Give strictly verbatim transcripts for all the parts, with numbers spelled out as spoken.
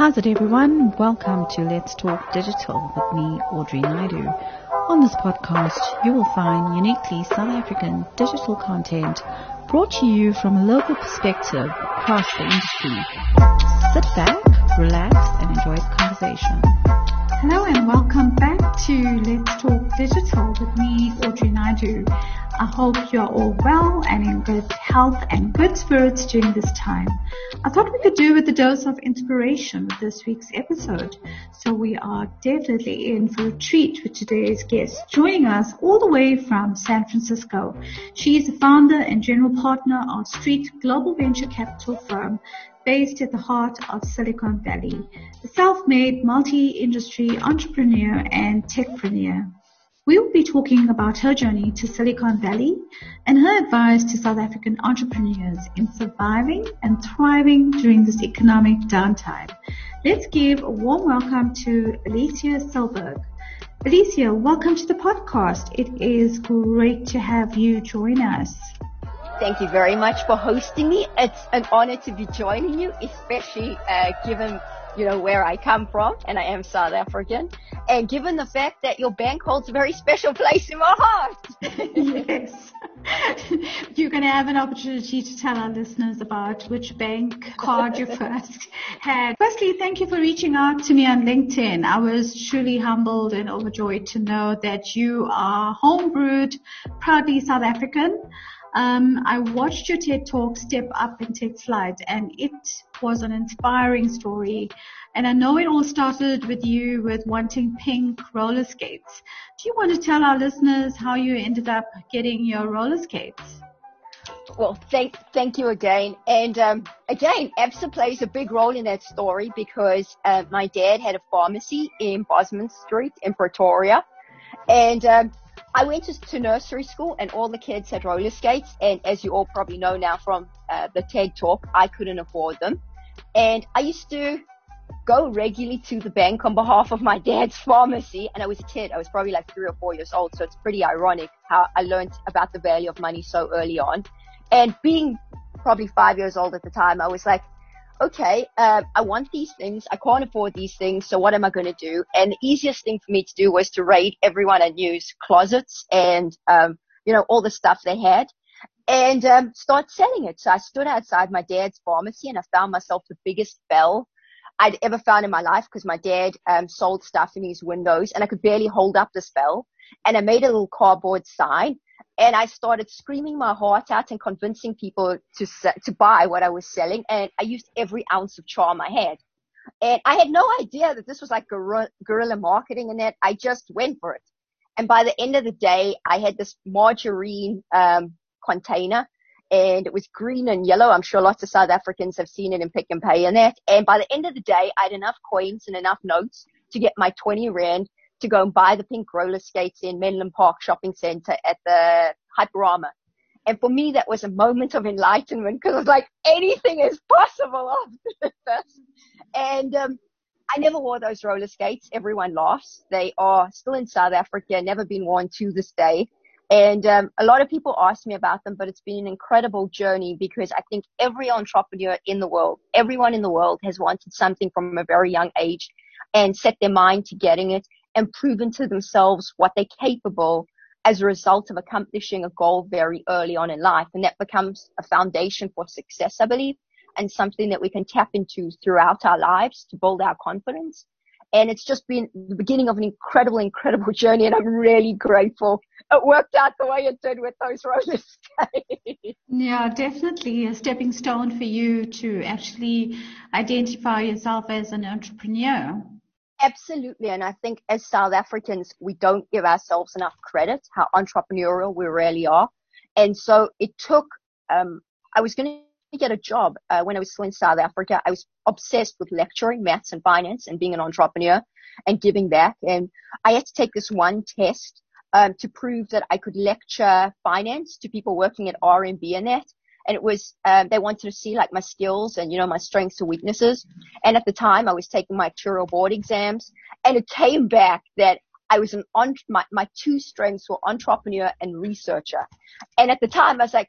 How's it, everyone? Welcome to Let's Talk Digital with me, Audrey Naidu. On this podcast, you will find uniquely South African digital content brought to you from a local perspective across the industry. Sit back, relax, and enjoy the conversation. Hello and welcome back to Let's Talk Digital with me, Audrey Naidu. I hope you're all well and in good health and good spirits during this time. I thought we could do with a dose of inspiration with this week's episode. So we are definitely in for a treat with today's guest, joining us all the way from San Francisco. She is the founder and general partner of Street Global Venture Capital firm based at the heart of Silicon Valley, a self-made multi-industry entrepreneur and techpreneur. We will be talking about her journey to Silicon Valley and her advice to South African entrepreneurs in surviving and thriving during this economic downtime. Let's give a warm welcome to Alicia Selberg. Alicia, welcome to the podcast. It is great to have you join us. Thank you very much for hosting me. It's an honor to be joining you, especially uh, given you know, where I come from, and I am South African, and given the fact that your bank holds a very special place in my heart. Yes. You're going to have an opportunity to tell our listeners about which bank card you first had. Firstly, thank you for reaching out to me on LinkedIn. I was truly humbled and overjoyed to know that you are homebrewed, proudly South African. Um, I watched your TED Talk, Step Up and Take Flight, and it was an inspiring story. And I know it all started with you with wanting pink roller skates. Do you want to tell our listeners how you ended up getting your roller skates? Well, thank thank you again. And um, again, Absa plays a big role in that story because uh, my dad had a pharmacy in Bosman Street in Pretoria. And um, I went to, to nursery school and all the kids had roller skates. And as you all probably know now from uh, the TED Talk, I couldn't afford them. And I used to go regularly to the bank on behalf of my dad's pharmacy. And I was a kid. I was probably like three or four years old. So it's pretty ironic how I learned about the value of money so early on. And being probably five years old at the time, I was like, okay, uh, I want these things. I can't afford these things. So what am I going to do? And the easiest thing for me to do was to raid everyone I knew's closets and, um, you know, all the stuff they had and, um, start selling it. So I stood outside my dad's pharmacy and I found myself the biggest bell I'd ever found in my life because my dad, um, sold stuff in his windows and I could barely hold up this bell. And I made a little cardboard sign. And I started screaming my heart out and convincing people to to buy what I was selling. And I used every ounce of charm I had. And I had no idea that this was like guerrilla, guerrilla marketing and that. I just went for it. And by the end of the day, I had this margarine um, container. And it was green and yellow. I'm sure lots of South Africans have seen it in Pick and Pay and that. And by the end of the day, I had enough coins and enough notes to get my twenty rand to go and buy the pink roller skates in Menlyn Park Shopping Center at the Hyperama. And for me, that was a moment of enlightenment because I was like, anything is possible after this. And um, I never wore those roller skates. Everyone laughs. They are still in South Africa, never been worn to this day. And um, a lot of people ask me about them, but it's been an incredible journey because I think every entrepreneur in the world, everyone in the world has wanted something from a very young age and set their mind to getting it and proven to themselves what they're capable as a result of accomplishing a goal very early on in life. And that becomes a foundation for success, I believe, and something that we can tap into throughout our lives to build our confidence. And it's just been the beginning of an incredible, incredible journey. And I'm really grateful it worked out the way it did with those roller skates. Yeah, definitely a stepping stone for you to actually identify yourself as an entrepreneur. Absolutely. And I think as South Africans, we don't give ourselves enough credit, how entrepreneurial we really are. And so it took, um, I was going to get a job uh, when I was still in South Africa. I was obsessed with lecturing, maths and finance and being an entrepreneur and giving back. And I had to take this one test um, to prove that I could lecture finance to people working at R M B and that. And it was, um, they wanted to see like my skills and, you know, my strengths and weaknesses. And at the time I was taking my actuarial board exams and it came back that I was an, on, my, my two strengths were entrepreneur and researcher. And at the time I was like,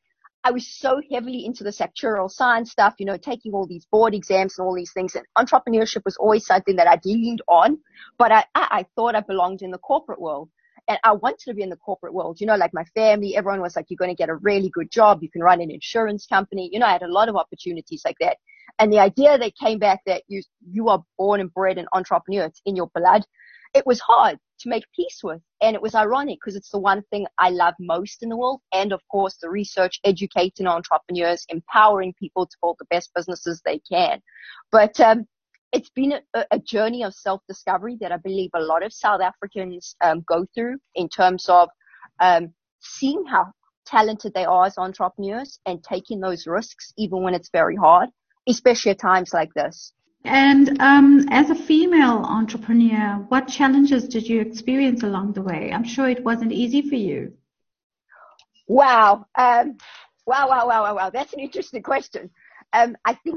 I was so heavily into the sectorial science stuff, you know, taking all these board exams and all these things. And entrepreneurship was always something that I'd leaned on, but I, I, I thought I belonged in the corporate world. And I wanted to be in the corporate world. You know, like my family, everyone was like, you're going to get a really good job. You can run an insurance company. You know, I had a lot of opportunities like that. And the idea that came back that you, you are born and bred an entrepreneur, it's in your blood. It was hard to make peace with. And it was ironic because it's the one thing I love most in the world. And of course, the research, educating entrepreneurs, empowering people to build the best businesses they can. But, um, it's been a, a journey of self-discovery that I believe a lot of South Africans um, go through in terms of um, seeing how talented they are as entrepreneurs and taking those risks even when it's very hard, especially at times like this. And um, as a female entrepreneur, what challenges did you experience along the way? I'm sure it wasn't easy for you. Wow. Um, wow, wow, wow, wow, wow. That's an interesting question. Um, I think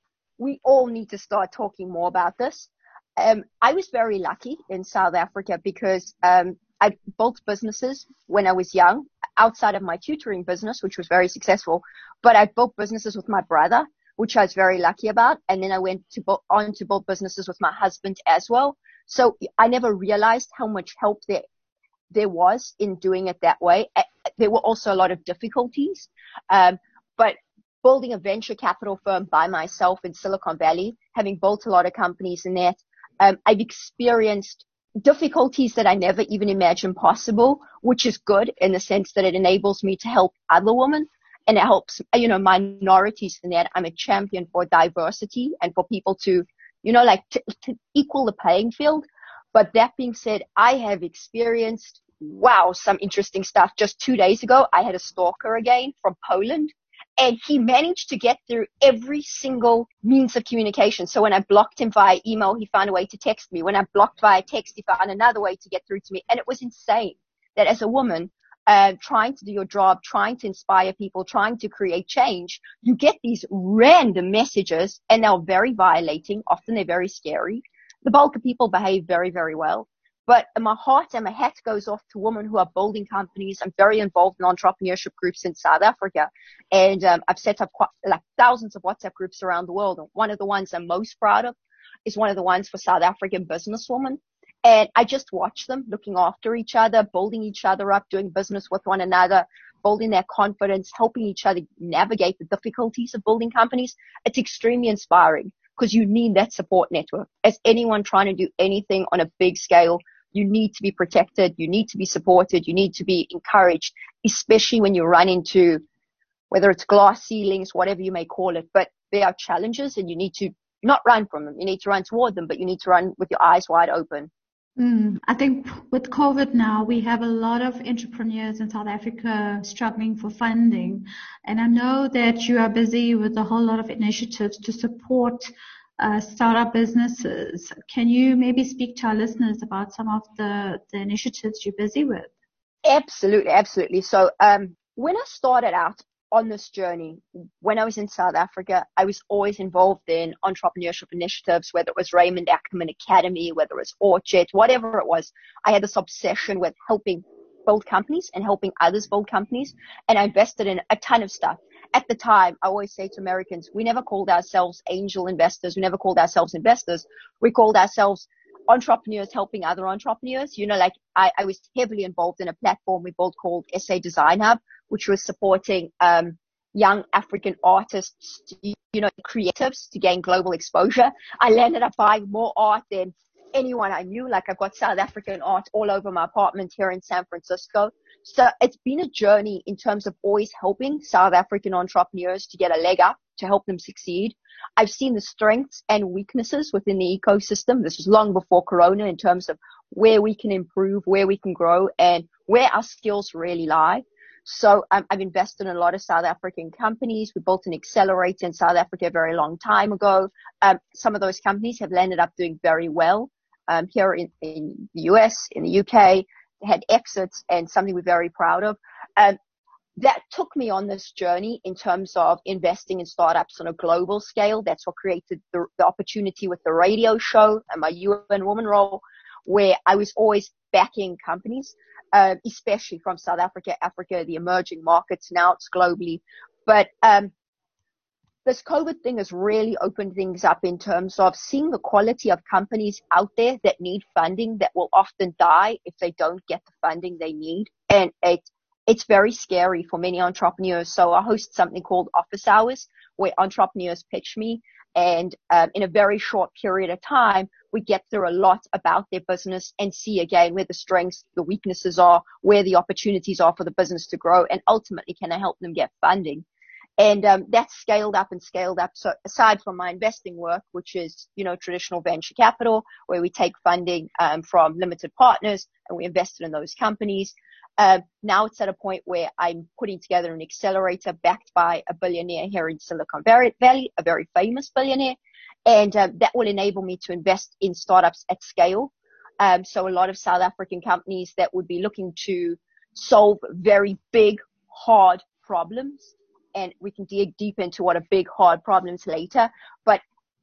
we all need to start talking more about this. Um, I was very lucky in South Africa because um, I built businesses when I was young outside of my tutoring business, which was very successful. But I built businesses with my brother, which I was very lucky about. And then I went to bu- on to build businesses with my husband as well. So I never realized how much help there, there was in doing it that way. There were also a lot of difficulties. Um, but building a venture capital firm by myself in Silicon Valley, having built a lot of companies in that, um, I've experienced difficulties that I never even imagined possible, which is good in the sense that it enables me to help other women and it helps, you know, minorities in that. I'm a champion for diversity and for people to, you know, like to, to equal the playing field. But that being said, I have experienced, wow, some interesting stuff. Just two days ago, I had a stalker again from Poland. And he managed to get through every single means of communication. So when I blocked him via email, he found a way to text me. When I blocked via text, he found another way to get through to me. And it was insane that as a woman, uh, trying to do your job, trying to inspire people, trying to create change, you get these random messages and they're very violating. Often they're very scary. The bulk of people behave very, very well. But my heart and my hat goes off to women who are building companies. I'm very involved in entrepreneurship groups in South Africa. And um, I've set up quite, like thousands of WhatsApp groups around the world. And one of the ones I'm most proud of is one of the ones for South African businesswomen. And I just watch them looking after each other, building each other up, doing business with one another, building their confidence, helping each other navigate the difficulties of building companies. It's extremely inspiring because you need that support network. As anyone trying to do anything on a big scale, you need to be protected. You need to be supported. You need to be encouraged, especially when you run into, whether it's glass ceilings, whatever you may call it. But there are challenges and you need to not run from them. You need to run toward them, but you need to run with your eyes wide open. Mm, I think with COVID now, we have a lot of entrepreneurs in South Africa struggling for funding. And I know that you are busy with a whole lot of initiatives to support uh, startup businesses. Can you maybe speak to our listeners about some of the, the initiatives you're busy with? Absolutely, absolutely. So um, when I started out on this journey, when I was in South Africa, I was always involved in entrepreneurship initiatives, whether it was Raymond Ackerman Academy, whether it was Orchard, whatever it was. I had this obsession with helping build companies and helping others build companies. And I invested in a ton of stuff. At the time, I always say to Americans, we never called ourselves angel investors. We never called ourselves investors. We called ourselves entrepreneurs helping other entrepreneurs. You know, like I, I was heavily involved in a platform we built called S A Design Hub, which was supporting um, young African artists, you know, creatives to gain global exposure. I landed up buying more art than anyone I knew. Like I've got South African art all over my apartment here in San Francisco. So it's been a journey in terms of always helping South African entrepreneurs to get a leg up, to help them succeed. I've seen the strengths and weaknesses within the ecosystem. This was long before Corona in terms of where we can improve, where we can grow, and where our skills really lie. So um, I've invested in a lot of South African companies. We built an accelerator in South Africa a very long time ago. Um, some of those companies have landed up doing very well um, here in, in the U S, in the U K. They had exits and something we're very proud of. Um, that took me on this journey in terms of investing in startups on a global scale. That's what created the, the opportunity with the radio show and my U N Woman role, where I was always backing companies. uh, especially from South Africa, Africa, the emerging markets. Now it's globally. But um, this COVID thing has really opened things up in terms of seeing the quality of companies out there that need funding that will often die if they don't get the funding they need. And it, it's very scary for many entrepreneurs. So I host something called Office Hours where entrepreneurs pitch me. And um, in a very short period of time, we get through a lot about their business and see again where the strengths, the weaknesses are, where the opportunities are for the business to grow, and ultimately can I help them get funding. And um, that's scaled up and scaled up. So aside from my investing work, which is, you know, traditional venture capital, where we take funding um, from limited partners and we invest in those companies, uh, now it's at a point where I'm putting together an accelerator backed by a billionaire here in Silicon Valley, a very famous billionaire, and um, that will enable me to invest in startups at scale. Um, so a lot of South African companies that would be looking to solve very big, hard problems. And we can dig deep into what are big, hard problems later. But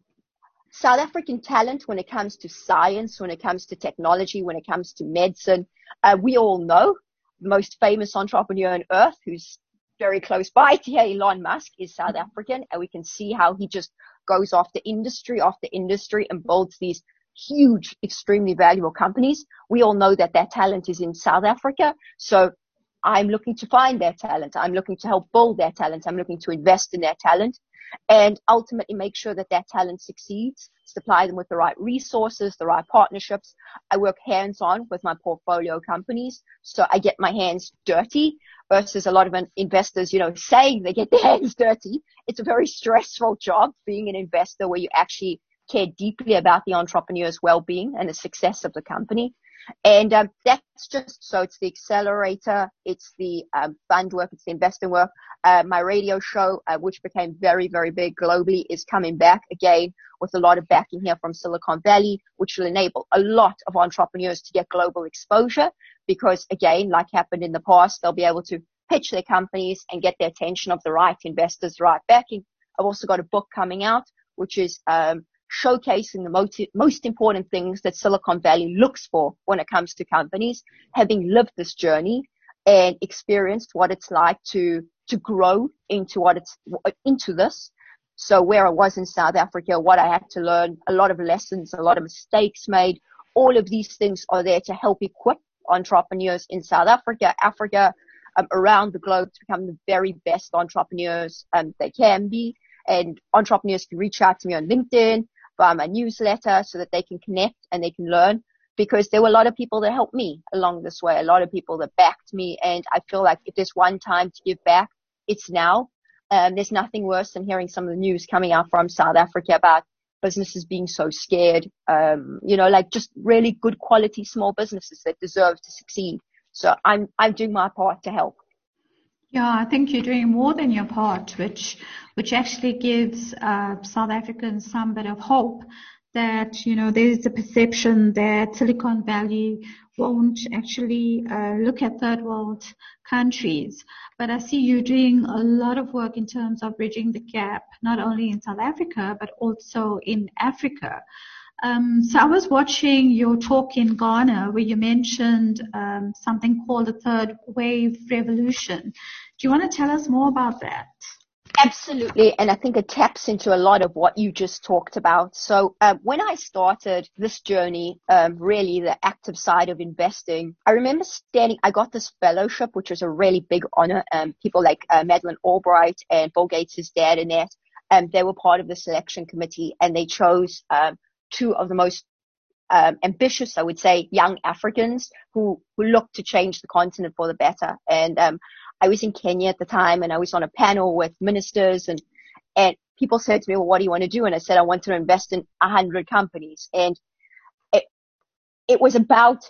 South African talent, when it comes to science, when it comes to technology, when it comes to medicine, uh, we all know the most famous entrepreneur on earth, who's very close by to here, Elon Musk, is South African. And we can see how he just goes after industry after industry and builds these huge, extremely valuable companies. We all know that that talent is in South Africa. So I'm looking to find their talent. I'm looking to help build their talent. I'm looking to invest in their talent and ultimately make sure that that talent succeeds, supply them with the right resources, the right partnerships. I work hands-on with my portfolio companies, so I get my hands dirty versus a lot of investors, you know, saying they get their hands dirty. It's a very stressful job being an investor where you actually care deeply about the entrepreneur's well-being and the success of the company. And um, that's just, so it's the accelerator, it's the um, fund work, it's the investing work. Uh, my radio show, uh, which became very, very big globally, is coming back again with a lot of backing here from Silicon Valley, which will enable a lot of entrepreneurs to get global exposure because, again, like happened in the past, they'll be able to pitch their companies and get the attention of the right investors, the right backing. I've also got a book coming out, which is um, showcasing the most, most important things that Silicon Valley looks for when it comes to companies, having lived this journey and experienced what it's like to, to grow into what it's, into this. So where I was in South Africa, what I had to learn, a lot of lessons, a lot of mistakes made, all of these things are there to help equip entrepreneurs in South Africa, Africa, um, around the globe to become the very best entrepreneurs um, they can be. And entrepreneurs can reach out to me on LinkedIn, via my newsletter, so that they can connect and they can learn, because there were a lot of people that helped me along this way, a lot of people that backed me. And I feel like if there's one time to give back, it's now. Um, there's nothing worse than hearing some of the news coming out from South Africa about businesses being so scared, um, you know, like just really good quality small businesses that deserve to succeed. So I'm, I'm doing my part to help. Yeah, I think you're doing more than your part, which which actually gives uh, South Africans some bit of hope that, you know, there's a perception that Silicon Valley won't actually uh, look at third world countries. But I see you doing a lot of work in terms of bridging the gap, not only in South Africa, but also in Africa. Um, so I was watching your talk in Ghana where you mentioned um, something called the third wave revolution. Do you want to tell us more about that? Absolutely. And I think it taps into a lot of what you just talked about. So uh, when I started this journey, um, really the active side of investing, I remember standing, I got this fellowship, which was a really big honor. Um, people like uh, Madeleine Albright and Bill Gates' dad, Annette, um, they were part of the selection committee, and they chose um, two of the most um, ambitious, I would say, young Africans who, who looked to change the continent for the better. And um, I was in Kenya at the time, and I was on a panel with ministers, and, and people said to me, well, what do you want to do? And I said, I want to invest in a hundred companies. And it, it was about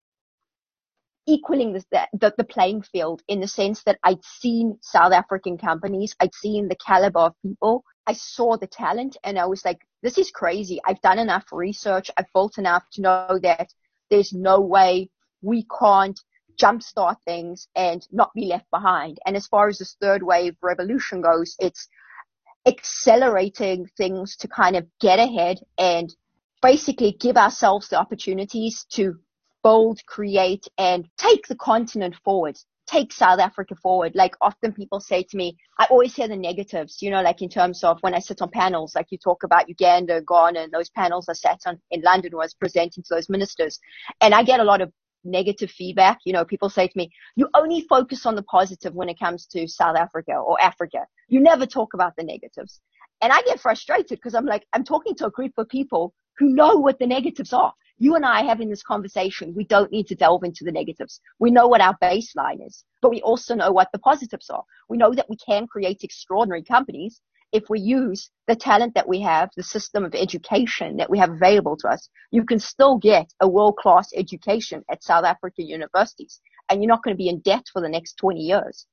equaling this, the, the playing field, in the sense that I'd seen South African companies. I'd seen the caliber of people. I saw the talent, and I was like, this is crazy. I've done enough research. I've built enough to know that there's no way we can't jumpstart things and not be left behind. And as far as this third wave revolution goes, it's accelerating things to kind of get ahead and basically give ourselves the opportunities to build, create, and take the continent forward. Take South Africa forward. Like often people say to me, I always hear the negatives, you know, like in terms of when I sit on panels, like you talk about Uganda, Ghana, and those panels I sat on in London was presenting to those ministers. And I get a lot of negative feedback. You know, people say to me, you only focus on the positive when it comes to South Africa or Africa. You never talk about the negatives. And I get frustrated because I'm like, I'm talking to a group of people who know what the negatives are. You and I having this conversation, we don't need to delve into the negatives. We know what our baseline is, but we also know what the positives are. We know that we can create extraordinary companies if we use the talent that we have, the system of education that we have available to us. You can still get a world-class education at South African universities, and you're not going to be in debt for the next twenty years.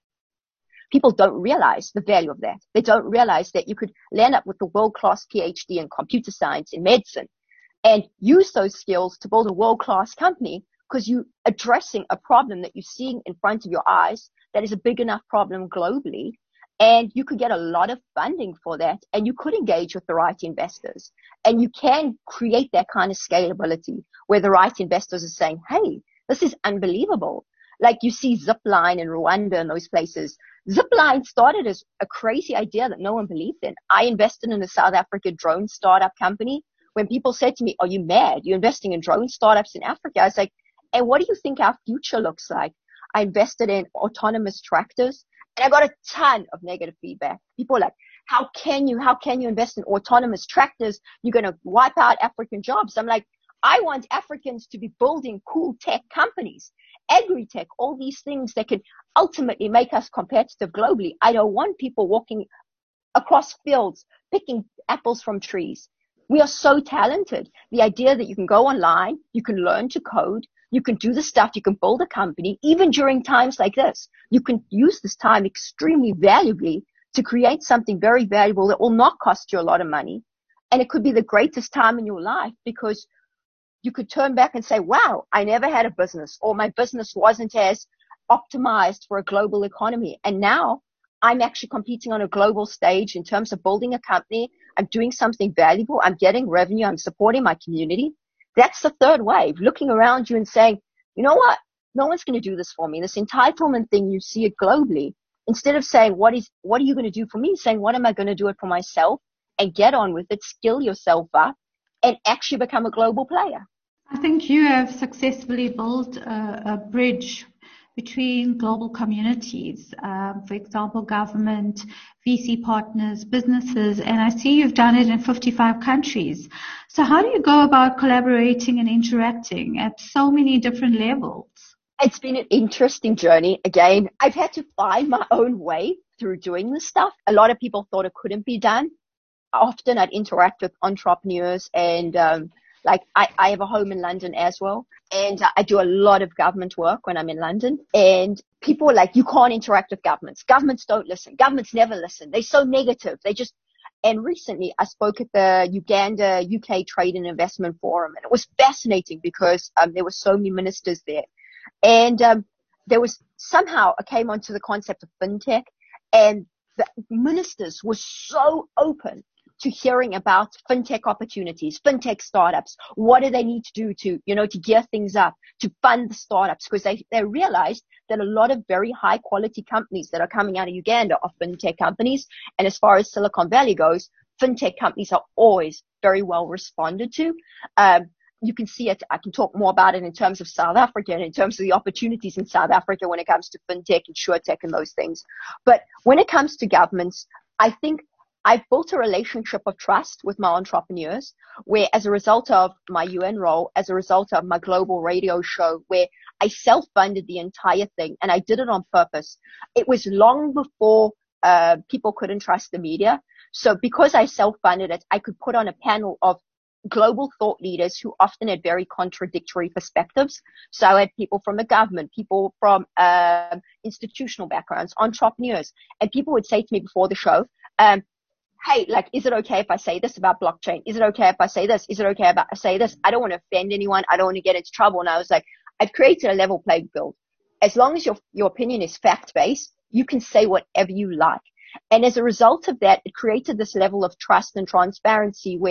People don't realize the value of that. They don't realize that you could land up with a world-class P H D in computer science, in medicine, and use those skills to build a world-class company because you're addressing a problem that you're seeing in front of your eyes that is a big enough problem globally. And you could get a lot of funding for that, and you could engage with the right investors. And you can create that kind of scalability where the right investors are saying, hey, this is unbelievable. Like you see Zipline in Rwanda and those places. Zipline started as a crazy idea that no one believed in. I invested in a South African drone startup company. When people said to me, are you mad? You're investing in drone startups in Africa. I was like, and what do you think our future looks like? I invested in autonomous tractors, and I got a ton of negative feedback. People are like, how can you, how can you invest in autonomous tractors? You're going to wipe out African jobs. I'm like, I want Africans to be building cool tech companies, agri-tech, all these things that can ultimately make us competitive globally. I don't want people walking across fields, picking apples from trees. We are so talented. The idea that you can go online, you can learn to code, you can do the stuff, you can build a company, even during times like this. You can use this time extremely valuably to create something very valuable that will not cost you a lot of money. And it could be the greatest time in your life because you could turn back and say, wow, I never had a business, or my business wasn't as optimized for a global economy. And now I'm actually competing on a global stage in terms of building a company. I'm doing something valuable. I'm getting revenue. I'm supporting my community. That's the third wave, looking around you and saying, you know what? No one's going to do this for me. This entitlement thing, you see it globally. Instead of saying, what is, what are you going to do for me? Saying, what am I going to do it for myself? And get on with it, skill yourself up, and actually become a global player. I think you have successfully built a, a bridge between global communities, um, for example, government, V C partners, businesses, and I see you've done it in fifty-five countries. So how do you go about collaborating and interacting at so many different levels? It's been an interesting journey. Again, I've had to find my own way through doing this stuff. A lot of people thought it couldn't be done. Often I'd interact with entrepreneurs and um, like I, I have a home in London as well. And uh, I do a lot of government work when I'm in London. And people are like, you can't interact with governments. Governments don't listen. Governments never listen. They're so negative. They just, and recently I spoke at the Uganda U K Trade and Investment Forum. And it was fascinating because um, there were so many ministers there. And um, there was somehow I came onto the concept of fintech, and the ministers were so open to hearing about fintech opportunities, fintech startups. What do they need to do to, you know, to gear things up, to fund the startups? Because they, they realized that a lot of very high quality companies that are coming out of Uganda are fintech companies. And as far as Silicon Valley goes, fintech companies are always very well responded to. Um, you can see it. I can talk more about it in terms of South Africa and in terms of the opportunities in South Africa when it comes to fintech and insurtech and those things. But when it comes to governments, I think I've built a relationship of trust with my entrepreneurs where as a result of my U N role, as a result of my global radio show, where I self-funded the entire thing and I did it on purpose. It was long before uh, people couldn't trust the media. So because I self-funded it, I could put on a panel of global thought leaders who often had very contradictory perspectives. So I had people from the government, people from uh, institutional backgrounds, entrepreneurs, and people would say to me before the show, um, hey, like, is it okay if I say this about blockchain? Is it okay if I say this? Is it okay if I say this? I don't want to offend anyone. I don't want to get into trouble. And I was like, I've created a level playing field. As long as your, your opinion is fact-based, you can say whatever you like. And as a result of that, it created this level of trust and transparency where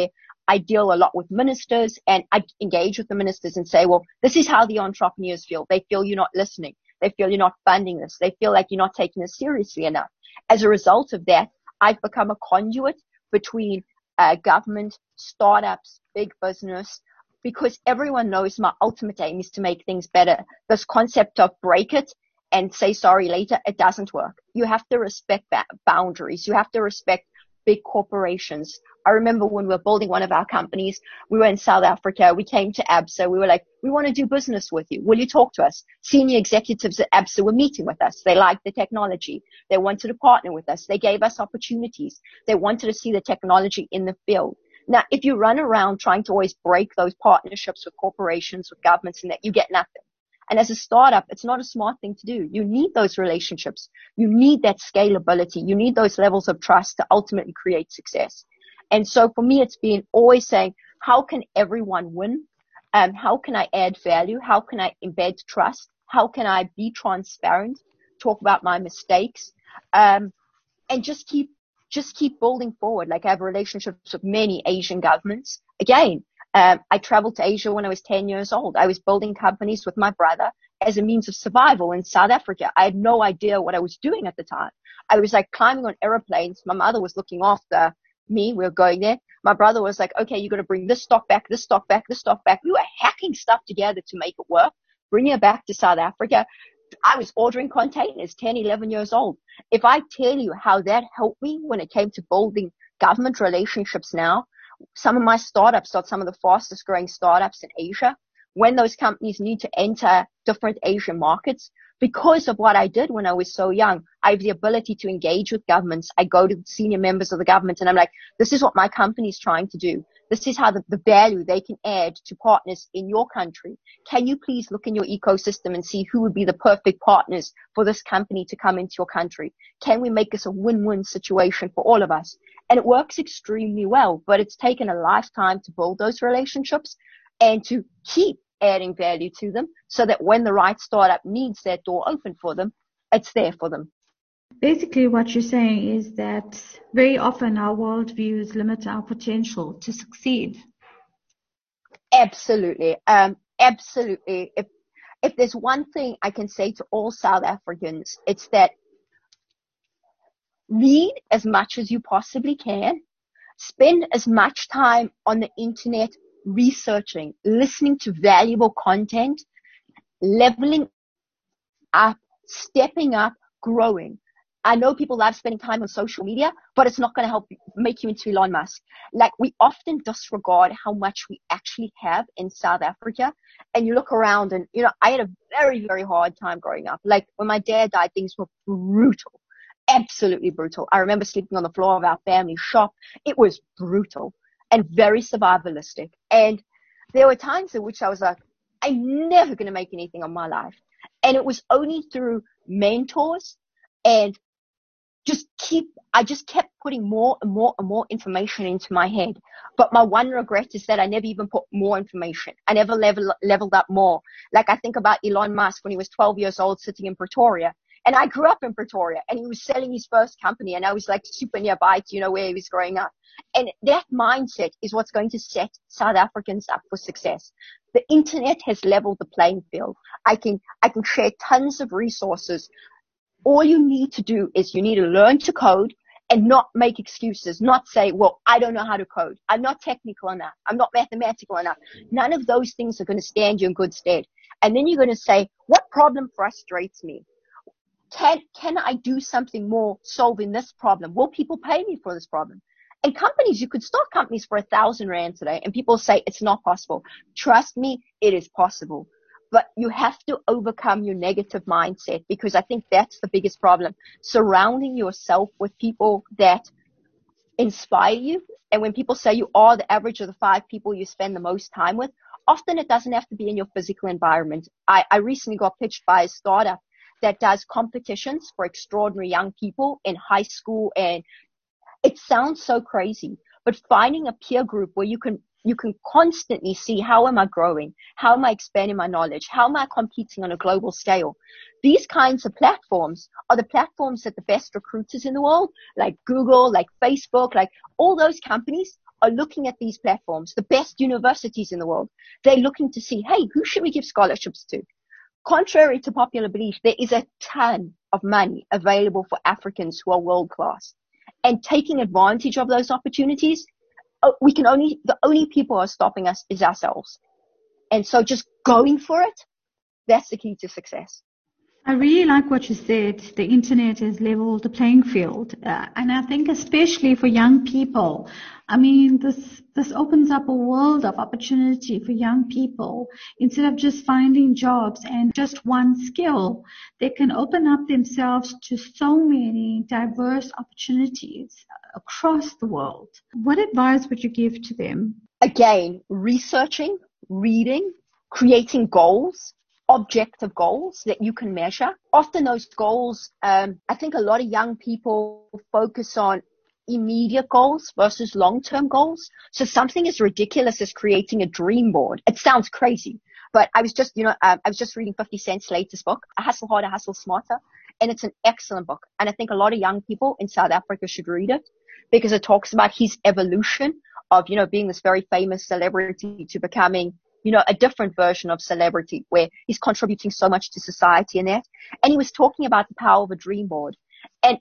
I deal a lot with ministers, and I engage with the ministers and say, well, this is how the entrepreneurs feel. They feel you're not listening. They feel you're not funding this. They feel like you're not taking this seriously enough. As a result of that, I've become a conduit between uh, government, startups, big business, because everyone knows my ultimate aim is to make things better. This concept of break it and say sorry later, it doesn't work. You have to respect that boundaries. You have to respect big corporations. I remember when we were building one of our companies, we were in South Africa. We came to ABSA. We were like, we want to do business with you. Will you talk to us? Senior executives at ABSA were meeting with us. They liked the technology. They wanted to partner with us. They gave us opportunities. They wanted to see the technology in the field. Now, if you run around trying to always break those partnerships with corporations, with governments, and that, you get nothing. And as a startup, it's not a smart thing to do. You need those relationships. You need that scalability. You need those levels of trust to ultimately create success. And so for me, it's been always saying, how can everyone win? Um, how can I add value? How can I embed trust? How can I be transparent? Talk about my mistakes, um, and just keep just keep building forward. Like I have relationships with many Asian governments. Again, um, I traveled to Asia when I was ten years old. I was building companies with my brother as a means of survival in South Africa. I had no idea what I was doing at the time. I was like climbing on airplanes. My mother was looking after me. We were going there. My brother was like, okay, you're going to bring this stock back, this stock back, this stock back. We were hacking stuff together to make it work, bringing it back to South Africa. I was ordering containers, ten, eleven years old. If I tell you how that helped me when it came to building government relationships now, some of my startups are some of the fastest growing startups in Asia. When those companies need to enter different Asian markets, because of what I did when I was so young, I have the ability to engage with governments. I go to senior members of the government and I'm like, this is what my company is trying to do. This is how the, the value they can add to partners in your country. Can you please look in your ecosystem and see who would be the perfect partners for this company to come into your country? Can we make this a win-win situation for all of us? And it works extremely well, but it's taken a lifetime to build those relationships and to keep adding value to them so that when the right startup needs that door open for them, it's there for them. Basically, what you're saying is that very often our worldviews limit our potential to succeed. Absolutely. Um, absolutely. If, if there's one thing I can say to all South Africans, it's that read as much as you possibly can. Spend as much time on the internet researching, listening to valuable content, leveling up, stepping up, growing. I know people love spending time on social media, but it's not going to help make you into Elon Musk. Like, we often disregard how much we actually have in South Africa. And you look around and, you know, I had a very, very hard time growing up. Like, when my dad died, things were brutal. Absolutely brutal. I remember sleeping on the floor of our family shop. It was brutal and very survivalistic. And there were times in which I was like, I'm never going to make anything of my life. And it was only through mentors and just keep, I just kept putting more and more and more information into my head. But my one regret is that I never even put more information. I never level, leveled up more. Like, I think about Elon Musk when he was twelve years old sitting in Pretoria. And I grew up in Pretoria and he was selling his first company and I was like super nearby to, you know, where he was growing up. And that mindset is what's going to set South Africans up for success. The internet has leveled the playing field. I can, I can share tons of resources. All you need to do is you need to learn to code and not make excuses, not say, well, I don't know how to code. I'm not technical enough. I'm not mathematical enough. None of those things are going to stand you in good stead. And then you're going to say, what problem frustrates me? Can, can I do something more solving this problem? Will people pay me for this problem? And companies, you could start companies for a thousand rand today and people say it's not possible. Trust me, it is possible. But you have to overcome your negative mindset, because I think that's the biggest problem. Surrounding yourself with people that inspire you. And when people say you are the average of the five people you spend the most time with, often it doesn't have to be in your physical environment. I, I recently got pitched by a startup that does competitions for extraordinary young people in high school. And it sounds so crazy, but finding a peer group where you can You can constantly see, how am I growing? How am I expanding my knowledge? How am I competing on a global scale? These kinds of platforms are the platforms that the best recruiters in the world, like Google, like Facebook, like all those companies, are looking at these platforms, the best universities in the world. They're looking to see, hey, who should we give scholarships to? Contrary to popular belief, there is a ton of money available for Africans who are world class. And taking advantage of those opportunities, we can only, the only people who are stopping us is ourselves. And so just going for it, that's the key to success. I really like what you said. The internet has leveled the playing field. Uh, and I think especially for young people, I mean, this, this opens up a world of opportunity for young people. Instead of just finding jobs and just one skill, they can open up themselves to so many diverse opportunities across the world. What advice would you give to them? Again, researching, reading, creating goals. Objective goals that you can measure. Often those goals, um, I think a lot of young people focus on immediate goals versus long-term goals. So something as ridiculous as creating a dream board. It sounds crazy, but I was just, you know, um, I was just reading fifty Cent's latest book, Hustle Harder, Hustle Smarter, and it's an excellent book. And I think a lot of young people in South Africa should read it because it talks about his evolution of, you know, being this very famous celebrity to becoming, you know, a different version of celebrity where he's contributing so much to society and that. And he was talking about the power of a dream board and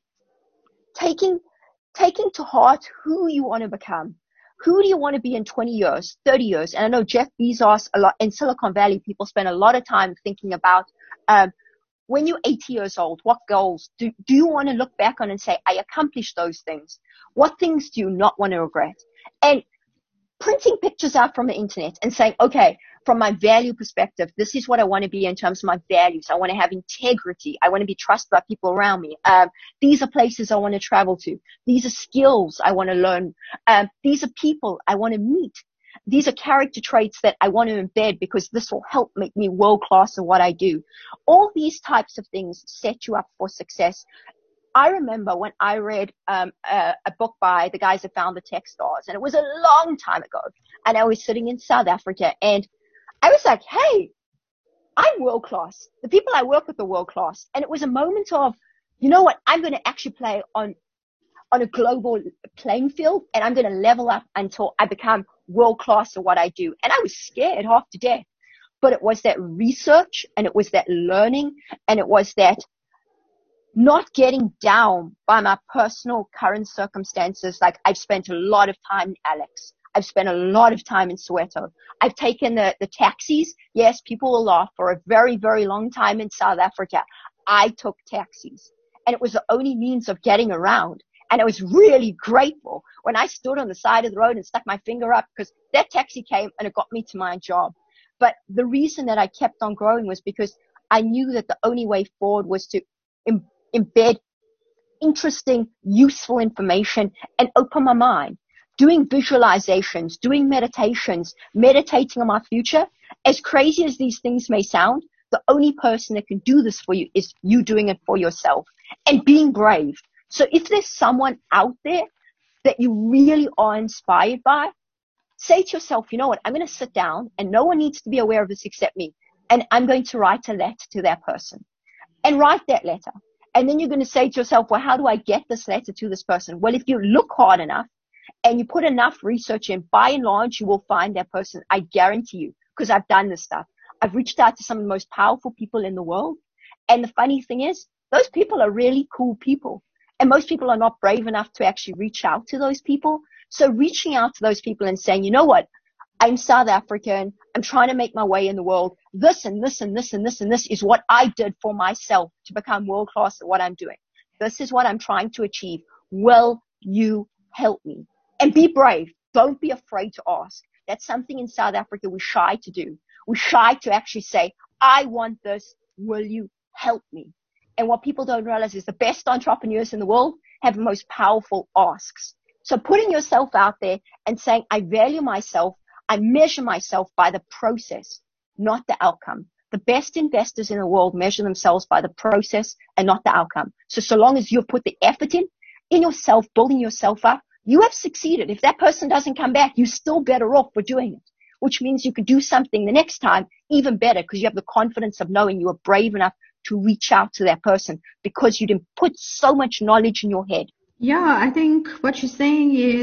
taking, taking to heart who you want to become. Who do you want to be in twenty years, thirty years? And I know Jeff Bezos, a lot in Silicon Valley, people spend a lot of time thinking about, um, when you're eighty years old, what goals do, do you want to look back on and say, I accomplished those things? What things do you not want to regret? And printing pictures out from the internet and saying, okay, from my value perspective, this is what I want to be in terms of my values. I want to have integrity. I want to be trusted by people around me. Um, these are places I want to travel to. These are skills I want to learn. Um, these are people I want to meet. These are character traits that I want to embed because this will help make me world class in what I do. All these types of things set you up for success. I remember when I read um, a, a book by the guys that found the Techstars, and it was a long time ago, and I was sitting in South Africa, and I was like, hey, I'm world class. The people I work with are world class. And it was a moment of, you know what, I'm going to actually play on on a global playing field, and I'm going to level up until I become world class at what I do. And I was scared half to death. But it was that research, and it was that learning, and it was that not getting down by my personal current circumstances. Like I've spent a lot of time in Alex. I've spent a lot of time in Soweto. I've taken the, the taxis. Yes, people will laugh. For a very, very long time in South Africa, I took taxis. And it was the only means of getting around. And I was really grateful when I stood on the side of the road and stuck my finger up because that taxi came and it got me to my job. But the reason that I kept on growing was because I knew that the only way forward was to im- embed interesting, useful information and open my mind. Doing visualizations, doing meditations, meditating on my future. As crazy as these things may sound, the only person that can do this for you is you doing it for yourself and being brave. So if there's someone out there that you really are inspired by, say to yourself, you know what, I'm going to sit down and no one needs to be aware of this except me. And I'm going to write a letter to that person and write that letter. And then you're going to say to yourself, well, how do I get this letter to this person? Well, if you look hard enough and you put enough research in, by and large, you will find that person. I guarantee you, because I've done this stuff. I've reached out to some of the most powerful people in the world. And the funny thing is, those people are really cool people. And most people are not brave enough to actually reach out to those people. So reaching out to those people and saying, you know what? I'm South African. I'm trying to make my way in the world. This and this and this and this and this is what I did for myself to become world class at what I'm doing. This is what I'm trying to achieve. Will you help me? And be brave. Don't be afraid to ask. That's something in South Africa we're shy to do. We're shy to actually say, I want this. Will you help me? And what people don't realize is the best entrepreneurs in the world have the most powerful asks. So putting yourself out there and saying, I value myself. I measure myself by the process, not the outcome. The best investors in the world measure themselves by the process and not the outcome. So so long as you've put the effort in, in yourself, building yourself up, you have succeeded. If that person doesn't come back, you're still better off for doing it, which means you could do something the next time even better because you have the confidence of knowing you are brave enough to reach out to that person because you didn't put so much knowledge in your head. Yeah, I think what you're saying is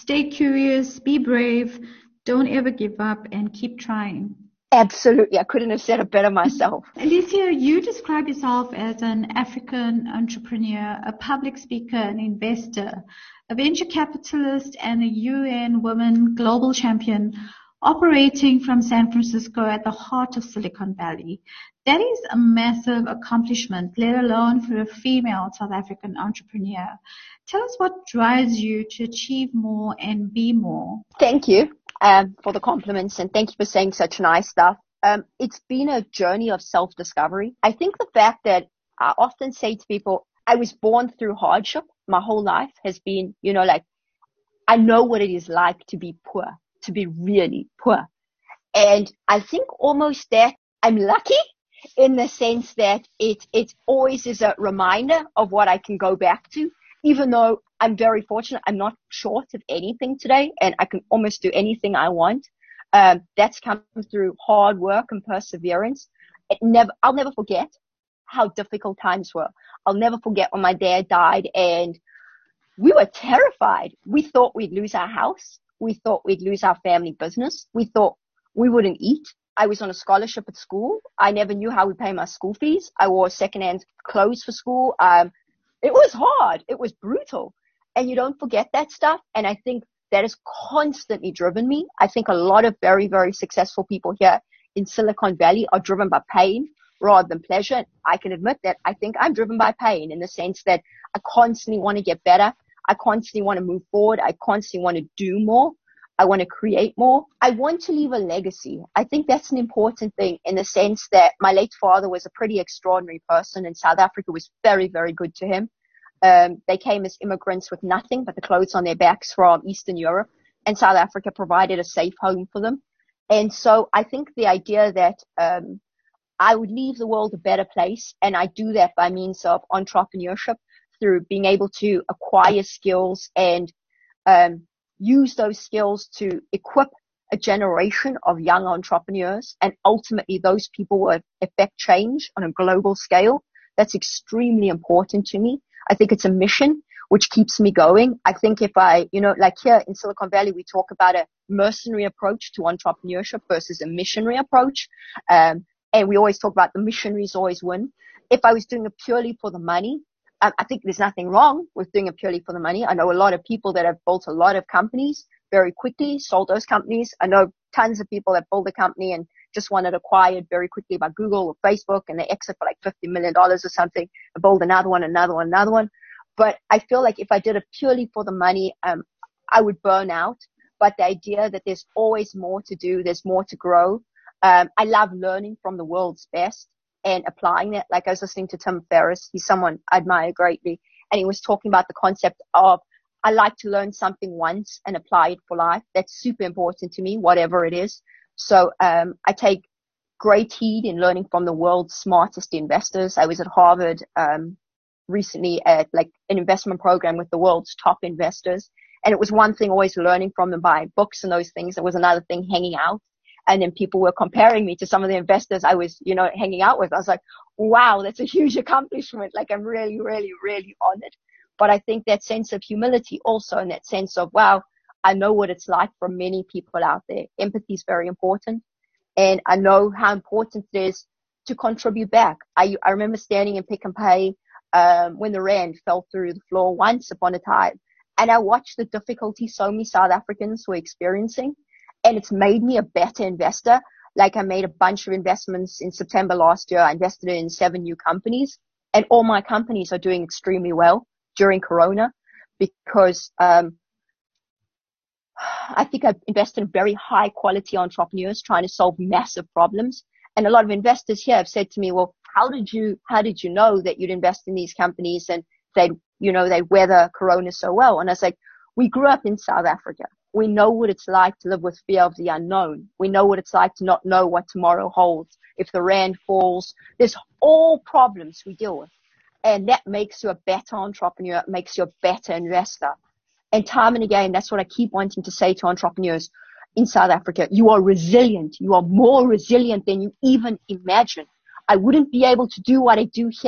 stay curious, be brave, don't ever give up, and keep trying. Absolutely. I couldn't have said it better myself. Alicia, you describe yourself as an African entrepreneur, a public speaker, an investor, a venture capitalist, and a U N Women Global Champion operating from San Francisco at the heart of Silicon Valley. That is a massive accomplishment, let alone for a female South African entrepreneur. Tell us what drives you to achieve more and be more. Thank you um, for the compliments, and thank you for saying such nice stuff. Um, it's been a journey of self-discovery. I think the fact that I often say to people, I was born through hardship. My whole life has been, you know, like, I know what it is like to be poor, to be really poor. And I think almost that I'm lucky in the sense that it, it always is a reminder of what I can go back to. Even though I'm very fortunate, I'm not short of anything today, and I can almost do anything I want. Um, that's come through hard work and perseverance. It never, I'll never forget how difficult times were. I'll never forget when my dad died, and we were terrified. We thought we'd lose our house. We thought we'd lose our family business. We thought we wouldn't eat. I was on a scholarship at school. I never knew how we pay my school fees. I wore secondhand clothes for school. Um, It was hard. It was brutal. And you don't forget that stuff. And I think that has constantly driven me. I think a lot of very, very successful people here in Silicon Valley are driven by pain rather than pleasure. I can admit that I think I'm driven by pain in the sense that I constantly want to get better. I constantly want to move forward. I constantly want to do more. I want to create more. I want to leave a legacy. I think that's an important thing in the sense that my late father was a pretty extraordinary person, and South Africa was very, very good to him. Um, they came as immigrants with nothing but the clothes on their backs from Eastern Europe, and South Africa provided a safe home for them. And so I think the idea that um, I would leave the world a better place, and I do that by means of entrepreneurship, through being able to acquire skills and um, use those skills to equip a generation of young entrepreneurs, and ultimately those people will affect change on a global scale. That's extremely important to me. I think it's a mission which keeps me going. I think if I, you know, like here in Silicon Valley, we talk about a mercenary approach to entrepreneurship versus a missionary approach. Um, and we always talk about the missionaries always win. If I was doing it purely for the money, I think there's nothing wrong with doing it purely for the money. I know a lot of people that have built a lot of companies very quickly, sold those companies. I know tons of people that build a company and just want it acquired very quickly by Google or Facebook, and they exit for like fifty million dollars or something, and build another one, another one, another one. But I feel like if I did it purely for the money, um, I would burn out. But the idea that there's always more to do, there's more to grow. Um, I love learning from the world's best and applying it. Like I was listening to Tim Ferriss. He's someone I admire greatly. And he was talking about the concept of, I like to learn something once and apply it for life. That's super important to me, whatever it is. So, um, I take great heed in learning from the world's smartest investors. I was at Harvard, um, recently at like an investment program with the world's top investors. And it was one thing always learning from them by books and those things. It was another thing hanging out. And then people were comparing me to some of the investors I was, you know, hanging out with. I was like, wow, that's a huge accomplishment. Like, I'm really, really, really honored. But I think that sense of humility also, and that sense of, wow, I know what it's like for many people out there. Empathy is very important. And I know how important it is to contribute back. I, I remember standing in Pick and Pay um, when the rand fell through the floor once upon a time. And I watched the difficulty so many South Africans were experiencing. And it's made me a better investor. Like, I made a bunch of investments in September last year. I invested in seven new companies, and all my companies are doing extremely well during Corona because um, I think I've invested in very high quality entrepreneurs trying to solve massive problems. And a lot of investors here have said to me, well, how did you, how did you know that you'd invest in these companies and they'd, you know, they'd weather Corona so well? And I was like, we grew up in South Africa. We know what it's like to live with fear of the unknown. We know what it's like to not know what tomorrow holds. If the rand falls, there's all problems we deal with. And that makes you a better entrepreneur. It makes you a better investor. And time and again, that's what I keep wanting to say to entrepreneurs in South Africa. You are resilient. You are more resilient than you even imagine. I wouldn't be able to do what I do here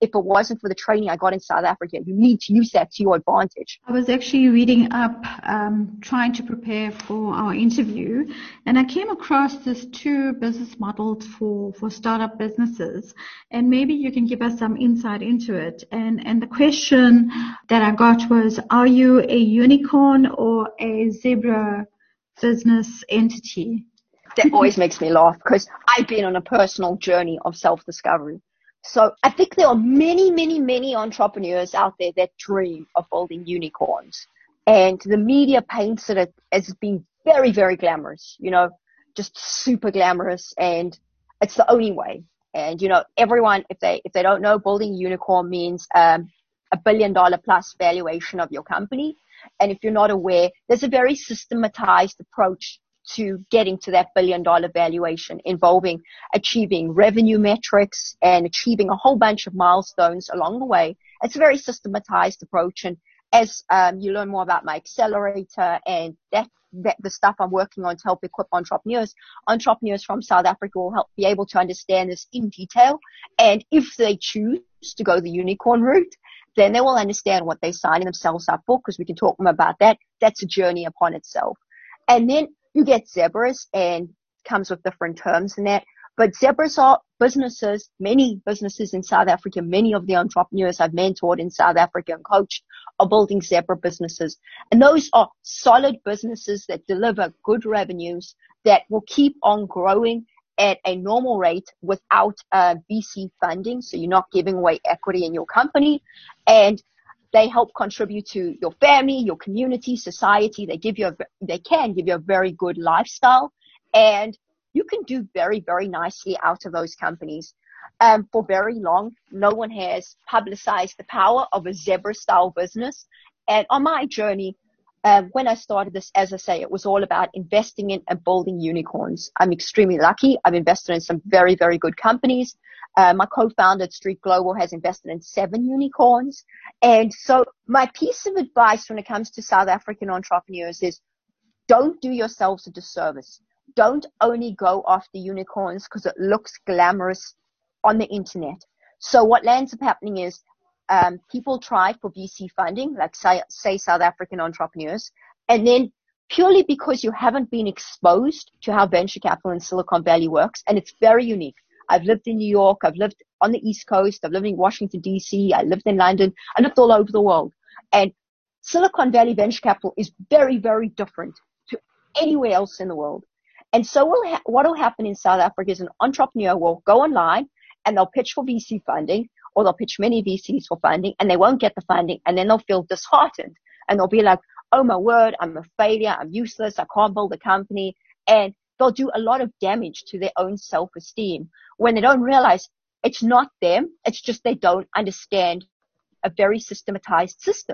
if it wasn't for the training I got in South Africa. You need to use that to your advantage. I was actually reading up, um, trying to prepare for our interview, and I came across this two business models for, for startup businesses, and maybe you can give us some insight into it. And, and the question that I got was, are you a unicorn or a zebra business entity? That always makes me laugh because I've been on a personal journey of self-discovery. So I think there are many, many, many entrepreneurs out there that dream of building unicorns. And the media paints it as being very, very glamorous, you know, just super glamorous. And it's the only way. And, you know, everyone, if they, if they don't know, building a unicorn means um, a billion dollar plus valuation of your company. And if you're not aware, there's a very systematized approach to getting to that billion dollar valuation, involving achieving revenue metrics and achieving a whole bunch of milestones along the way. It's a very systematized approach. And as um, you learn more about my accelerator and that, that the stuff I'm working on to help equip entrepreneurs, entrepreneurs from South Africa will help be able to understand this in detail. And if they choose to go the unicorn route, then they will understand what they're signing themselves up for, because we can talk more about that. That's a journey upon itself. And then you get zebras, and comes with different terms in that. But zebras are businesses, many businesses in South Africa, many of the entrepreneurs I've mentored in South Africa and coached are building zebra businesses. And those are solid businesses that deliver good revenues that will keep on growing at a normal rate without uh, V C funding. So you're not giving away equity in your company. And they help contribute to your family, your community, society. They give you a, they can give you a very good lifestyle, and you can do very, very nicely out of those companies. Um, for very long, no one has publicized the power of a zebra style business. And on my journey, uh, when I started this, as I say, it was all about investing in and building unicorns. I'm extremely lucky. I've invested in some very, very good companies. Uh, my co-founder at Street Global has invested in seven unicorns. And so my piece of advice when it comes to South African entrepreneurs is don't do yourselves a disservice. Don't only go after unicorns because it looks glamorous on the internet. So what ends up happening is um, people try for V C funding, like say, say South African entrepreneurs, and then purely because you haven't been exposed to how venture capital in Silicon Valley works, and it's very unique. I've lived in New York. I've lived on the East Coast. I've lived in Washington, D C. I lived in London. I lived all over the world. And Silicon Valley venture capital is very, very different to anywhere else in the world. And so we'll ha- what will happen in South Africa is an entrepreneur will go online and they'll pitch for V C funding, or they'll pitch many V Cs for funding, and they won't get the funding. And then they'll feel disheartened. And they'll be like, oh, my word, I'm a failure. I'm useless. I can't build a company. And they'll do a lot of damage to their own self-esteem when they don't realize it's not them. It's just they don't understand a very systematized system.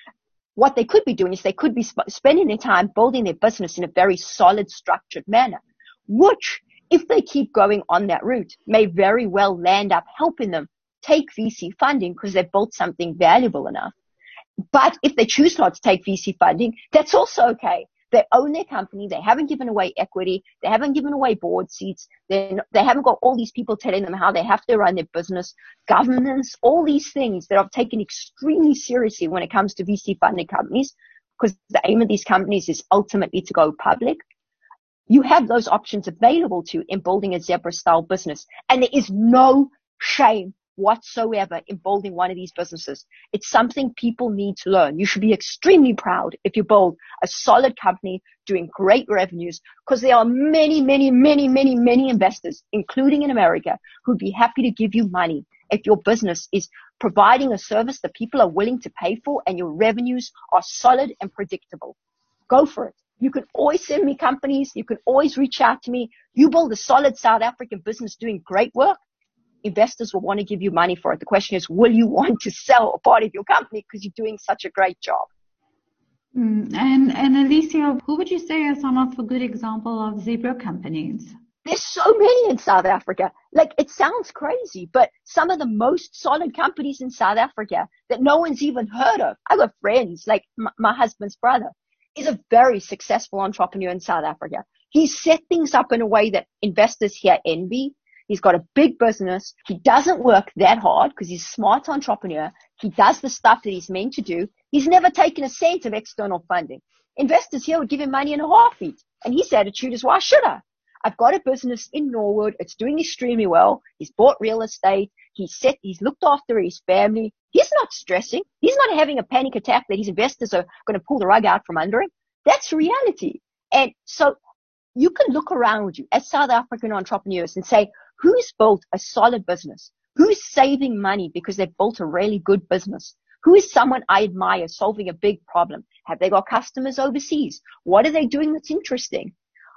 What they could be doing is they could be sp- spending their time building their business in a very solid, structured manner, which, if they keep going on that route, may very well land up helping them take V C funding because they've built something valuable enough. But if they choose not to take V C funding, that's also okay. They own their company. They haven't given away equity. They haven't given away board seats. They they haven't got all these people telling them how they have to run their business, governance, all these things that I've taken extremely seriously when it comes to V C funding companies, because the aim of these companies is ultimately to go public. You have those options available to you in building a zebra style business. And there is no shame whatsoever in building one of these businesses. It's something people need to learn. You should be extremely proud if you build a solid company doing great revenues, because there are many, many, many, many, many investors, including in America, who'd be happy to give you money if your business is providing a service that people are willing to pay for and your revenues are solid and predictable. Go for it. You can always send me companies. You can always reach out to me. You build a solid South African business doing great work, investors will want to give you money for it. The question is, will you want to sell a part of your company because you're doing such a great job? Mm, and, and Alicia, who would you say are some of the good examples of zebra companies? There's so many in South Africa. Like, it sounds crazy, but some of the most solid companies in South Africa that no one's even heard of. I got friends, like m- my husband's brother is a very successful entrepreneur in South Africa. He's set things up in a way that investors here envy. He's got a big business. He doesn't work that hard because he's a smart entrepreneur. He does the stuff that he's meant to do. He's never taken a cent of external funding. Investors here would give him money in a heartbeat. And his attitude is, why should I? I've got a business in Norwood. It's doing extremely well. He's bought real estate. He's set, he's looked after his family. He's not stressing. He's not having a panic attack that his investors are going to pull the rug out from under him. That's reality. And so you can look around you as South African entrepreneurs and say, who's built a solid business? Who's saving money because they've built a really good business? Who is someone I admire solving a big problem? Have they got customers overseas? What are they doing that's interesting?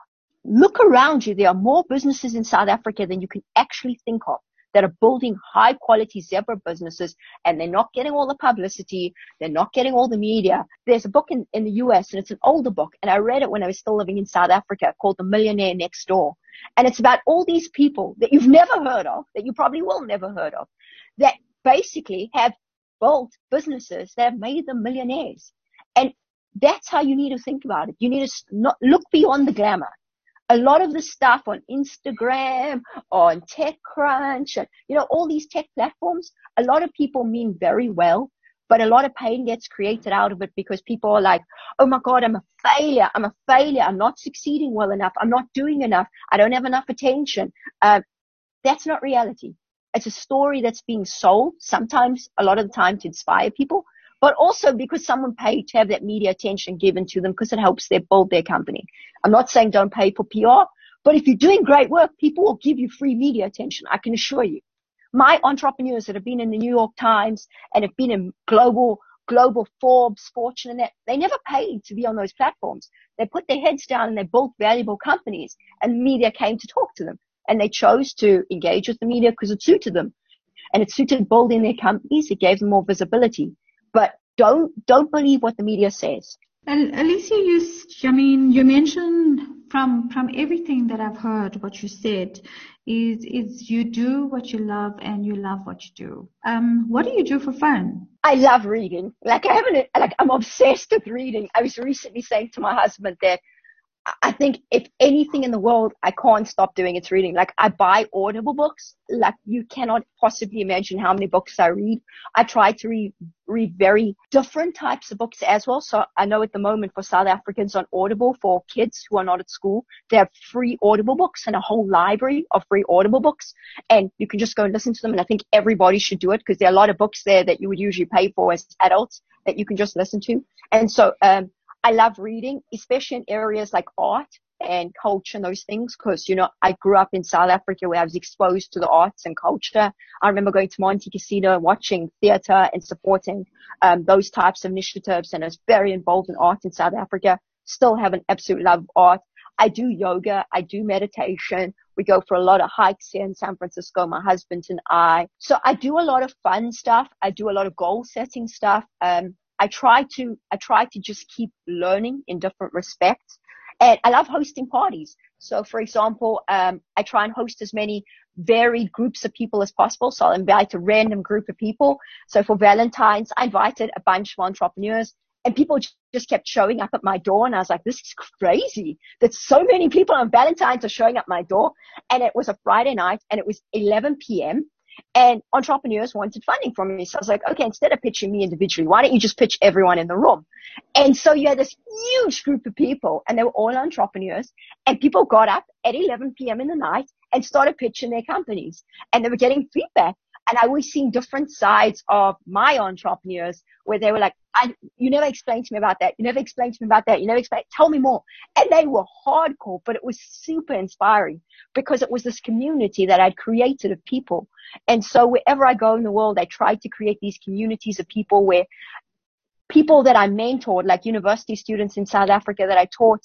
Look around you. There are more businesses in South Africa than you can actually think of that are building high quality zebra businesses, and they're not getting all the publicity. They're not getting all the media. There's a book in, in the U S, and it's an older book, and I read it when I was still living in South Africa, called The Millionaire Next Door. And it's about all these people that you've never heard of, that you probably will never heard of, that basically have built businesses that have made them millionaires. And that's how you need to think about it. You need to not look beyond the glamour. A lot of the stuff on Instagram, on TechCrunch, and, you know, all these tech platforms, a lot of people mean very well, but a lot of pain gets created out of it because people are like, oh my God, I'm a failure. I'm a failure. I'm not succeeding well enough. I'm not doing enough. I don't have enough attention. Uh, that's not reality. It's a story that's being sold, sometimes, a lot of the time, to inspire people, but also because someone paid to have that media attention given to them because it helps them build their company. I'm not saying don't pay for P R, but if you're doing great work, people will give you free media attention, I can assure you. My entrepreneurs that have been in the New York Times and have been in global, global Forbes, Fortune, and that, they never paid to be on those platforms. They put their heads down and they built valuable companies, and media came to talk to them. And they chose to engage with the media because it suited them. And it suited building their companies. It gave them more visibility. But don't, don't believe what the media says. And Alicia, you, I mean, you mentioned from, from everything that I've heard, what you said is, is you do what you love and you love what you do. Um, what do you do for fun? I love reading. Like I haven't, like I'm obsessed with reading. I was recently saying to my husband that I think if anything in the world I can't stop doing, it's reading. Like I buy Audible books. Like you cannot possibly imagine how many books I read. I try to read, read very different types of books as well. So I know at the moment for South Africans on Audible, for kids who are not at school, they have free Audible books and a whole library of free Audible books. And you can just go and listen to them. And I think everybody should do it because there are a lot of books there that you would usually pay for as adults that you can just listen to. And so, um, I love reading, especially in areas like art and culture and those things, because, you know, I grew up in South Africa where I was exposed to the arts and culture. I remember going to Monte Casino, watching theater and supporting um, those types of initiatives, and I was very involved in art in South Africa. Still have an absolute love of art. I do yoga. I do meditation. We go for a lot of hikes here in San Francisco, my husband and I. So I do a lot of fun stuff. I do a lot of goal setting stuff. Um, I try to, I try to just keep learning in different respects. And I love hosting parties. So for example, um, I try and host as many varied groups of people as possible. So I'll invite a random group of people. So for Valentine's, I invited a bunch of entrepreneurs, and people just kept showing up at my door. And I was like, this is crazy that so many people on Valentine's are showing up my door. And it was a Friday night, and it was eleven p.m. and entrepreneurs wanted funding from me. So I was like, okay, instead of pitching me individually, why don't you just pitch everyone in the room? And so you had this huge group of people, and they were all entrepreneurs, and people got up at eleven p.m. in the night and started pitching their companies, and they were getting feedback. And I was seeing different sides of my entrepreneurs where they were like, I, you never explained to me about that. You never explained to me about that. You never explained, tell me more. And they were hardcore, but it was super inspiring because it was this community that I'd created of people. And so wherever I go in the world, I try to create these communities of people where people that I mentored, like university students in South Africa that I taught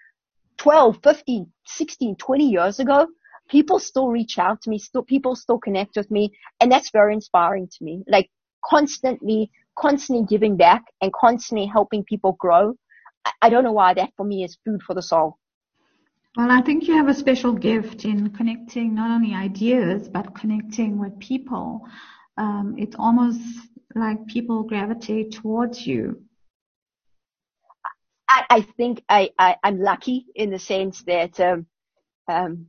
twelve, fifteen, sixteen, twenty years ago, people still reach out to me, still, people still connect with me. And that's very inspiring to me. Like constantly, constantly giving back and constantly helping people grow. I don't know why that for me is food for the soul. Well, I think you have a special gift in connecting not only ideas, but connecting with people. Um, it's almost like people gravitate towards you. I, I think I, I, I'm lucky in the sense that, um, um,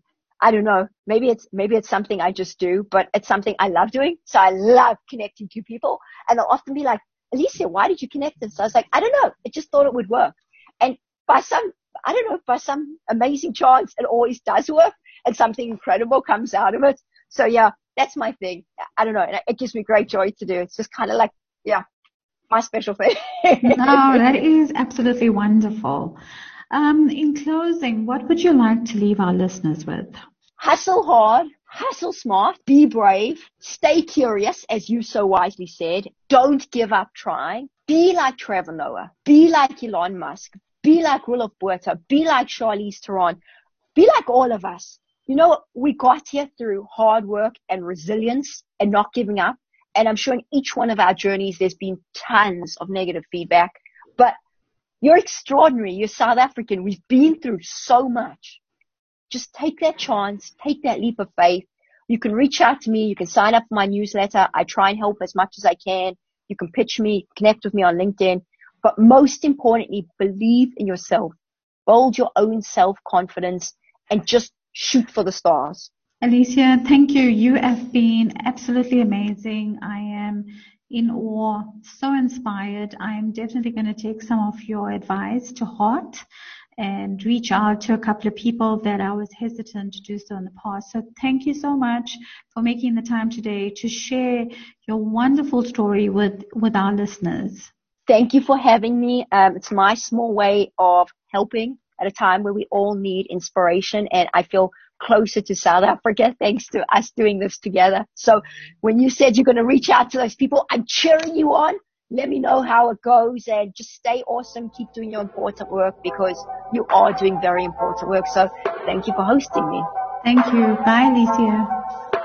I don't know, maybe it's, maybe it's something I just do, but it's something I love doing. So I love connecting to people, and they'll often be like, Alicia, why did you connect us? So I was like, I don't know. I just thought it would work. And by some, I don't know, by some amazing chance, it always does work, and something incredible comes out of it. So yeah, that's my thing. I don't know. And it gives me great joy to do. It's just kind of like, yeah, my special thing. No, that is absolutely wonderful. Um, in closing, what would you like to leave our listeners with? Hustle hard, hustle smart, be brave, stay curious, as you so wisely said. Don't give up trying. Be like Trevor Noah. Be like Elon Musk. Be like Roelof Botha. Be like Charlize Theron. Be like all of us. You know, we got here through hard work and resilience and not giving up. And I'm sure in each one of our journeys, there's been tons of negative feedback. But you're extraordinary. You're South African. We've been through so much. Just take that chance. Take that leap of faith. You can reach out to me. You can sign up for my newsletter. I try and help as much as I can. You can pitch me, connect with me on LinkedIn. But most importantly, believe in yourself. Build your own self-confidence and just shoot for the stars. Alicia, thank you. You have been absolutely amazing. I am in awe, so inspired. I am definitely going to take some of your advice to heart and reach out to a couple of people that I was hesitant to do so in the past. So thank you so much for making the time today to share your wonderful story with, with our listeners. Thank you for having me. Um, it's my small way of helping at a time where we all need inspiration, and I feel closer to South Africa thanks to us doing this together. So when you said you're going to reach out to those people, I'm cheering you on. Let me know how it goes, and just stay awesome. Keep doing your important work, because you are doing very important work. So thank you for hosting me. Thank you. Bye, Alicia.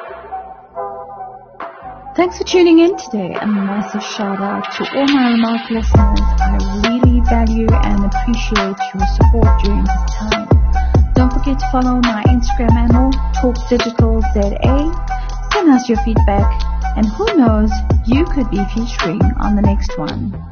Thanks for tuning in today. A massive shout out to all my remote listeners. I really value and appreciate your support during this time. Don't forget to follow my Instagram handle, Talk Digital Z A. Send us your feedback, and who knows, you could be featuring on the next one.